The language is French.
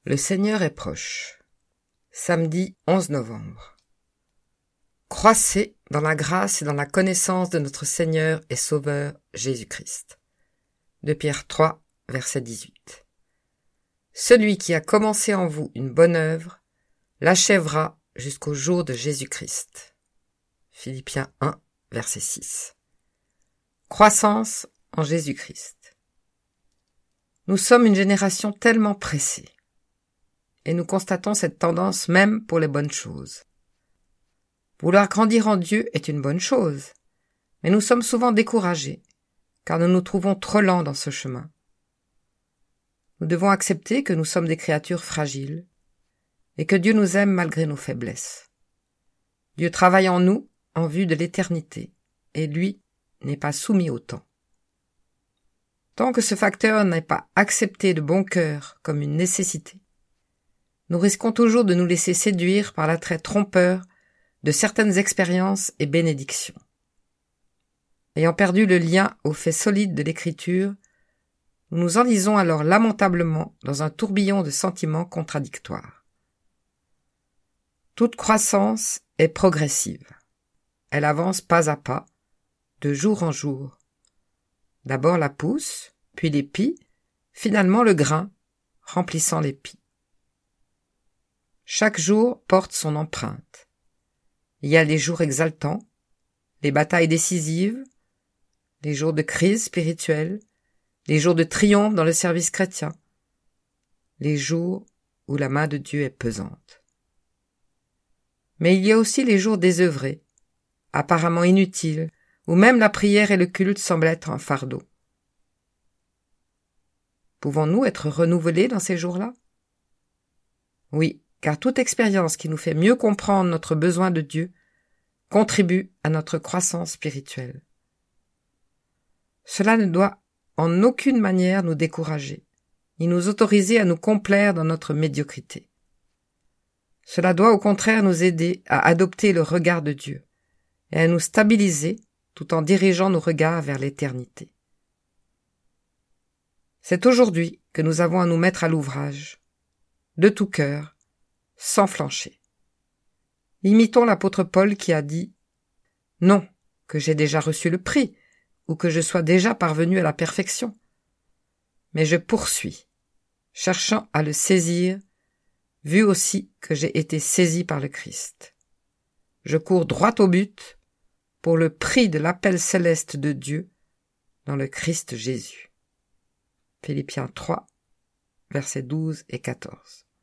Le Seigneur est proche. Samedi 11 novembre. Croissez dans la grâce et dans la connaissance de notre Seigneur et Sauveur Jésus-Christ. De Pierre 3, verset 18. Celui qui a commencé en vous une bonne œuvre l'achèvera jusqu'au jour de Jésus-Christ. Philippiens 1, verset 6. Croissance en Jésus-Christ. Nous sommes une génération tellement pressée. Et nous constatons cette tendance même pour les bonnes choses. Vouloir grandir en Dieu est une bonne chose, mais nous sommes souvent découragés, car nous nous trouvons trop lents dans ce chemin. Nous devons accepter que nous sommes des créatures fragiles, et que Dieu nous aime malgré nos faiblesses. Dieu travaille en nous en vue de l'éternité, et lui n'est pas soumis au temps. Tant que ce facteur n'est pas accepté de bon cœur comme une nécessité, nous risquons toujours de nous laisser séduire par l'attrait trompeur de certaines expériences et bénédictions. Ayant perdu le lien aux faits solides de l'Écriture, nous nous enlisons alors lamentablement dans un tourbillon de sentiments contradictoires. Toute croissance est progressive. Elle avance pas à pas, de jour en jour. D'abord la pousse, puis l'épi, finalement le grain, remplissant l'épi. Chaque jour porte son empreinte. Il y a les jours exaltants, les batailles décisives, les jours de crise spirituelle, les jours de triomphe dans le service chrétien, les jours où la main de Dieu est pesante. Mais il y a aussi les jours désœuvrés, apparemment inutiles, où même la prière et le culte semblent être un fardeau. Pouvons-nous être renouvelés dans ces jours-là? Oui, car toute expérience qui nous fait mieux comprendre notre besoin de Dieu contribue à notre croissance spirituelle. Cela ne doit en aucune manière nous décourager, ni nous autoriser à nous complaire dans notre médiocrité. Cela doit au contraire nous aider à adopter le regard de Dieu et à nous stabiliser tout en dirigeant nos regards vers l'éternité. C'est aujourd'hui que nous avons à nous mettre à l'ouvrage, de tout cœur, sans flancher. Imitons l'apôtre Paul qui a dit « Non, que j'ai déjà reçu le prix, ou que je sois déjà parvenu à la perfection. Mais je poursuis, cherchant à le saisir, vu aussi que j'ai été saisi par le Christ. Je cours droit au but, pour le prix de l'appel céleste de Dieu dans le Christ Jésus. » Philippiens 3, versets 12 et 14.